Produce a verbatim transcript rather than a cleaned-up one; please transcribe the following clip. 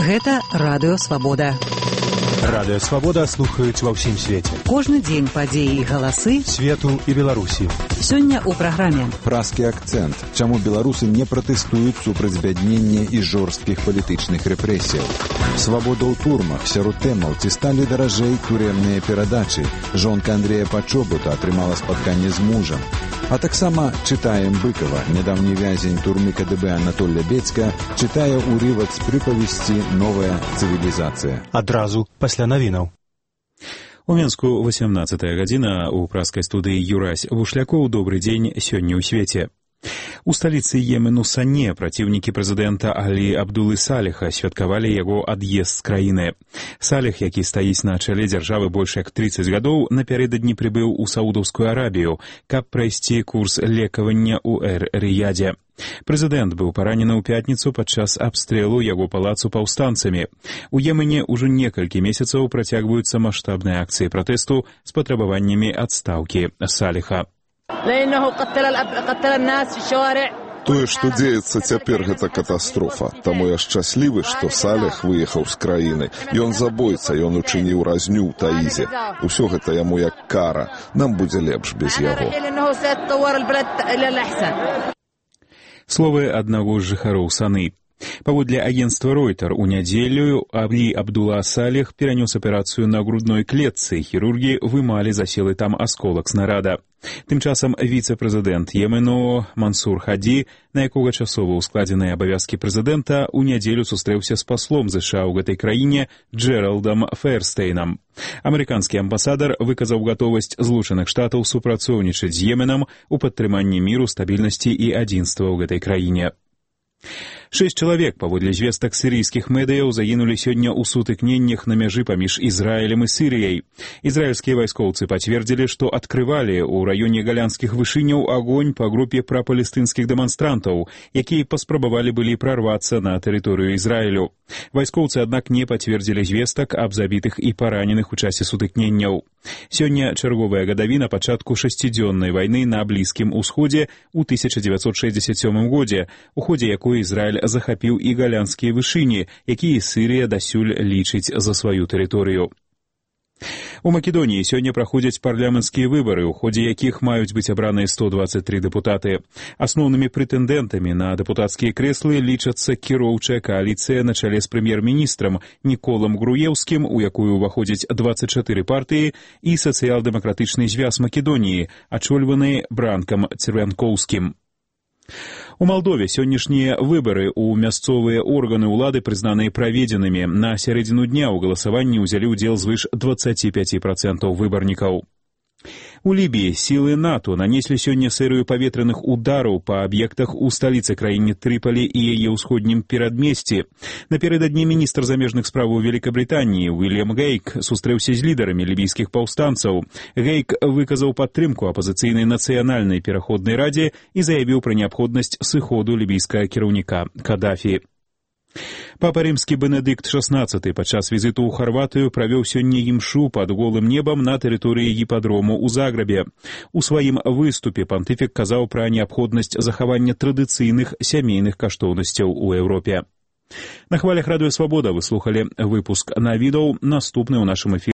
Гэта Радыё Свабода. Радыё Свабода слухаюць ва ўсім свеце. Кожны дзень падзеі і галасы свету і Беларусі. Сёння ў праграме празкі акцэнт. Чаму беларусы не пратэстуюць супраць збяднення і жорсткіх палітычных рэпрэсіяў? Свабода ў турмах. Сярод тэмаў, ці сталі даражэй турэмныя перадачы. Жонка Андрэя Пачобута атрымала спатканне з мужам. А таксама чытаем Быкова. Нядаўні вязень турмы КДБ Анатолля Бецька чытае ўрывак з прыпавесці «Новая цывілізацыя». Адразу пасля навінаў. У Мінску восемнадцатая гадзіна, у празкай студыі Юрась Вушлякоў. Добры дзень сёння ў свеце. У сталіцы Йемену Сане праціўнікі прэзідэнта Алі Абдулы Саліха святкавалі яго ад'езд з краіны. Саліх, які стаіць на чале дзяржавы больш як трыццаць гадоў, напярэдадні прыбыў у Саудаўскую Арабію, каб прайсці курс лекавання ў Эр-Рыядзе. Прэзідэнт быў паранены ў пятніцу падчас абстрэлу яго палацу паўстанцамі. У Йемене ўжо некалькі месяцаў працягваюцца маштабныя акцыі пратэсту з патрабаваннямі адстаўкі Саліха. Тое, што дзеецца цяпер, гэта катастрофа. Таму я шчаслівы, што Саліх выехаў з краіны. Ён забойца, ён учыніў разню ў Таізе. Усё гэта яму як кара. Нам будзе лепш без яго. Словы аднаго з жыхароў Саны. Паводле агенцтва Ройтер, у нядзелю Алі Абдула Саліх перанёс аперацыю на грудной клетцы. Хірургі вымалі заселы там асколак снарада. Тым часам віцэ-прэзідэнт Йемену Мансур Хаді, на якога часова ўскладзеныя абавязкі прэзідэнта, у нядзелю сустрэўся з паслом ЗША ў гэтай краіне Джэралдам Фэрстэйнам. Амерыканскі амбасадар выказаў гатовасць Злучаных Штатаў супрацоўнічаць з Йеменам у падтрыманні міру, стабільнасці і адзінства ў гэтай краіне. Шэсць чалавек, паводле звестак сірыйскіх медыяў, загінулі сёння ў сутыкненнях на мяжы паміж Ізраілем і Сірыяй. Ізраільскія вайскоўцы пацвердзілі, што адкрывалі ў раёне галянскіх вышыняў агонь па групе прапалестынскіх дэманстрантаў, якія паспрабавалі былі прарвацца на тэрыторыю Ізраілю. Вайскоўцы, аднак, не пацвердзілі звестак аб забітых і параненых у часе сутыкненняў. Сёння чарговая гадавіна пачатку шасцідзённай вайны на Блізкім Усходзе ў тысяча дзевяцьсот шэсцьдзесят сёмым годзе, у ходзе якой Ізраіль захапіў і галянскія вышыні, якія Сірыя дасюль лічыць за сваю тэрыторыю. У Македоніі сёння праходзяць парламенцкія выбары, у ходзе якіх маюць быць абраныя сто дваццаць тры дэпутаты. Асноўнымі прэтэндэнтамі на дэпутацкія крэслы лічацца кіроўчая кааліцыя на чале з прэм'ер-міністрам Ніколам Груеўскім, у якую ўваходзяць дваццаць чатыры партыі, і сацыял-дэмакратычны звяз Македоніі, ачольваны Бранкам Цырвянкоўскім. У Малдове сённяшнія выбары ў мясцовыя органы ўлады прызнаныя праведзенымі. На сярэдзіну дня ў галасаванні ўзялі ўдзел звыш дваццаць пяць працэнтаў выбарнікаў. У Лібіі сілы НАТО нанеслі сёння серыю паветраных удараў па аб'ектах у сталіцы краіны Трыполі і яе ўсходнім перадмесці. Напярэдадні міністр замежных справаў Великабрытаніі Уильям Гейк сустрэўся з лідарамі лібійскіх паўстанцаў. Гейк выказаў падтрымку апазіцыйнай нацыянальнай пераходнай радзе і заявіў пра неабходнасць сыходу лібійскага кіраўніка Кадафі. Папа рымскі Бенедыкт шаснаццаты падчас візіту ў Харватыю правёў сёння імшу пад голым небам на тэрыторыі гіпадрому ў Заграбе. У сваім выступе пантыфік казаў пра неабходнасць захавання традыцыйных сямейных каштоўнасцяў у Еўропе. На хвалях Радыё Свабода вы слухалі выпуск навідаў. Наступны ў нашым эфіры